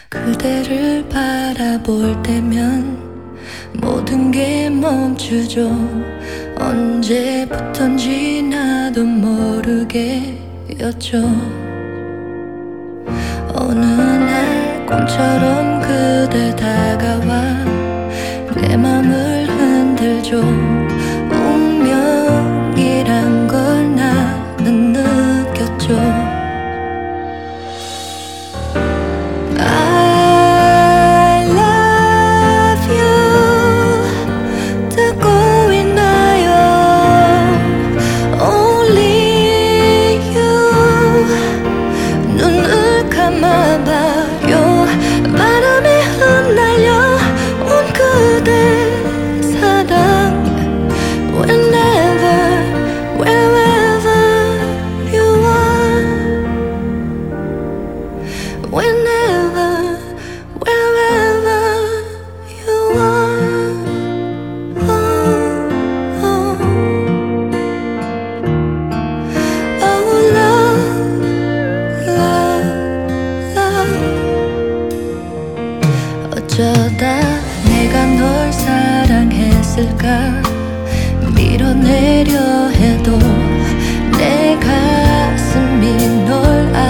그대를 바라볼 때면 모든 게 멈추죠. 언제부턴지 나도 모르게였죠. 어느 날 꿈처럼 그대 다가와 내 맘을 흔들죠. 운명이란 걸 나는 느꼈죠. 봐요. 바람에 흩날려 온 그대 사랑. Whenever, wherever you are. Whenever, wherever you are. Oh, oh. Oh, love, love. 어쩌다 내가 널 사랑했을까. 밀어내려 해도 내 가슴이 널